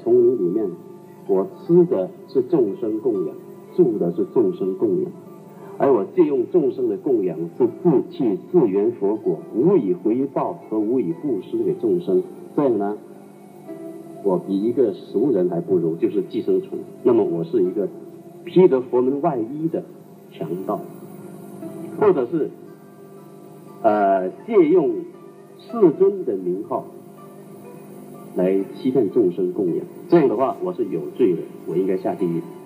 丛林里面，我吃的是众生供养，住的是众生供养，而我借用众生的供养是自弃自圆佛果，无以回报和无以布施给众生。这样呢，我比一个俗人还不如，就是寄生虫。那么我是一个披着佛门外衣的强盗，或者是借用世尊的名号来欺骗众生供养。这样的话，我是有罪的，我应该下地狱。